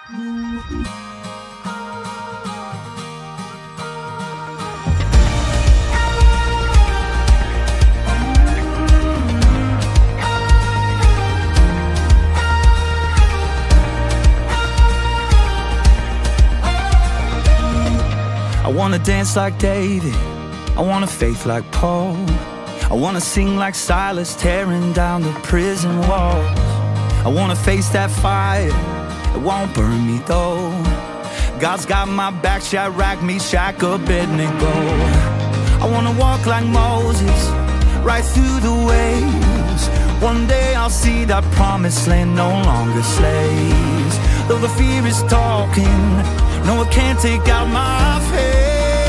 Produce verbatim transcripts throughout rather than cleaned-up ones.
I wanna dance like David, I want a faith like Paul, I wanna sing like Silas, tearing down the prison walls. I wanna face that fire, it won't burn me though. God's got my back, Shadrach, Meshach, Abednego. I wanna walk like Moses, right through the waves. One day I'll see that promised land, no longer slaves. Though the fear is talking, no, it can't take out my faith.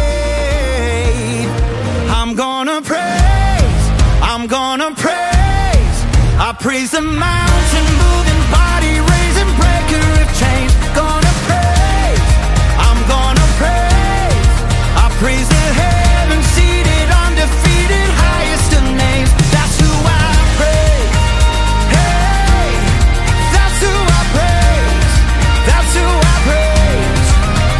I'm gonna praise, I'm gonna praise. I praise the mountain moving, body raising, breaker of chains. Gonna praise, I'm gonna praise. I praise the heaven seated, undefeated, highest of names. That's who I praise. Hey, that's who I praise. That's who I praise.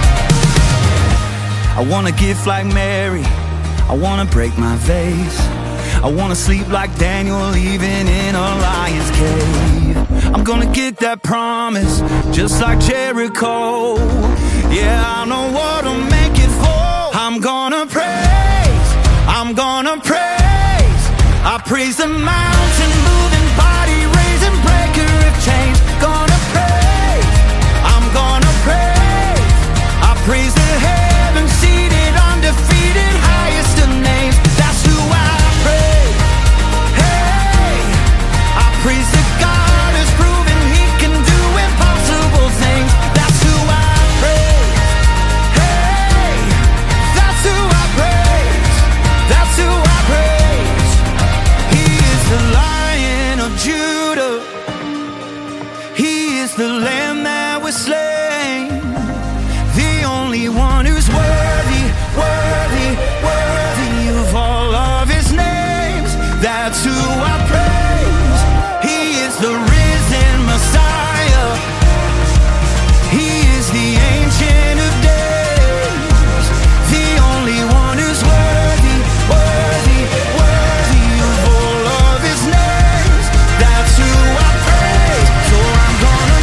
I wanna gift like Mary, I wanna break my vase. I wanna sleep like Daniel, even in a lion's cave. I'm gonna get that promise, just like Jericho. Yeah, I know what'll make it for. I'm gonna praise, I'm gonna praise. I praise the mountain moving, body raising, breaker of chains. Gonna praise, I'm gonna praise. I praise the heaven seated, undefeated, highest of names. That's who I praise. Hey, I praise the God who's proven he can do impossible things. That's who I praise. Hey, that's who I praise. That's who I praise. He is the Lion of Judah. He is the Lamb that was slain, the only one who's worthy, worthy, worthy of all of his names. That's who I praise. He is the risen Messiah. He is the Ancient of Days, the only one who's worthy, worthy, worthy of all of his names. That's who I praise. So I'm gonna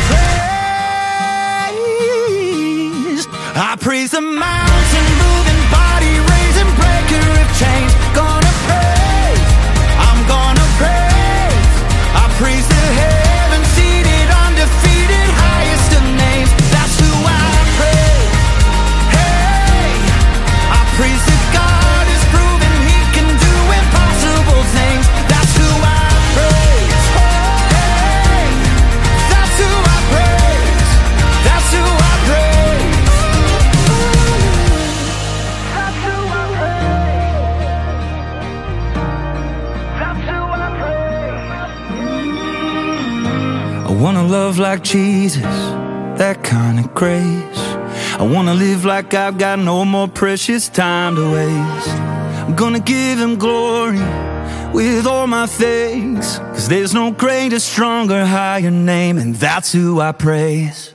praise. I praise the mountain moving, body raising, breaker of chains. Gonna praise, I'm gonna praise. I praise the heaven seated, undefeated, highest of names. That's who I praise. Hey, I praise the God who's proven he can do impossible things. That's who I praise. Hey, that's who I praise. That's who I praise. That's who I praise. That's who I praise. I wanna love like Jesus, that kind of grace. I wanna live like I've got no more precious time to waste. I'm gonna give him glory with all my thanks, 'cause there's no greater, stronger, higher name, and that's who I praise.